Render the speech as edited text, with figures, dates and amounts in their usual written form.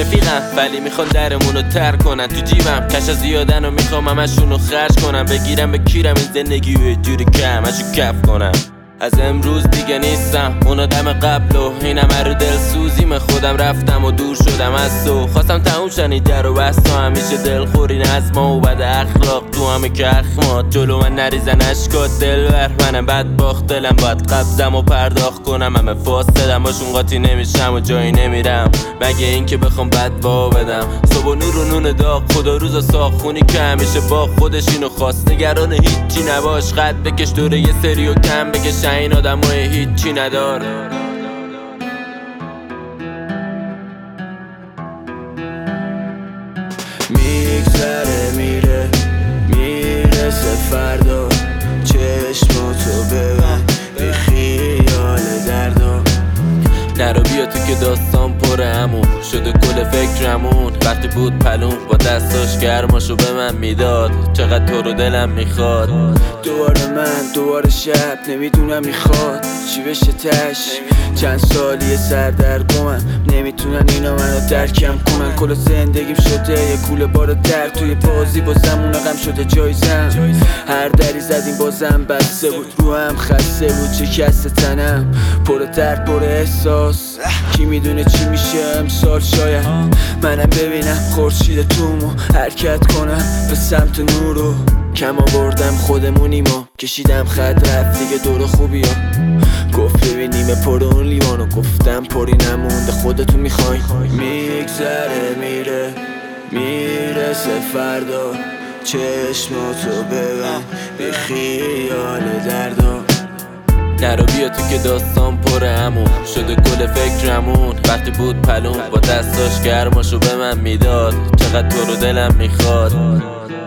رفیقم ولی میخوان درمونو تر کنن، تو جیبم کش زیادن و میخوام همشونو خرج کنم، بگیرم بکیرم این زندگی و جوری کم اشو کف کنم. از امروز دیگه نیستم اون آدم قبل و اینم رو دل سوزیم خودم رفتم و دور شدم از تو. خواستم تموم شنی در و بستا، همیشه دلخوری نظما و بد اخلاق تو همه که اخمات جلو من نریزن اشکات دلبر. منم بدباخت دلم باید قبضم و پرداخت کنم، همه فاسدم باشون قاطی نمیشم و جایی نمیرم مگه این که بخوام بدوا بدم. صبح و نور و نون داغ خدا روز ساخت خونی که همیشه با خودش اینو خواست، نگران هیچی نباش خط بکش دوره یه سری و کم بکش این آدم های هیچی ندار. میگذره میرسه فردا، چشماتو ببند بی خیال دردا. نرو بیا تو که داستان پره همون شده کل فکرمون. وقتی بود پلون با دستاش گرماشو به من میداد، چقدر تو رو دلم میخواد. دوباره شب نمیدونم میخواد چی بشه تش. چند سالیه سردرگمم نمیتونن اینا منو درکم کنن. کل زندگیم شده یه کوله بار در توی بازی، بازم اون غم شده جایزم. هر دری زدیم بازم بسته بود، رو هم خسته بود شکست تنم پر درد پر احساس. کی میدونه چی میشه امسال، شاید منم ببینم خورشید تومو حرکت کنم به سمت نورو. کم آوردم خودمونیم و کشیدم خط رفت دیگه دور خوبی ها. گفت ببینیم پر اون لیوانو، گفتم پری نمونده خودتون میخواین. میگذره میرسه فردا، چشماتو ببند بی خیال دردا. نرو بیا تو که داستان پره همون شده کل فکرمون. وقتی بود پلون با دستاش گرماشو به من میداد، چقدر تو رو دلم میخواد.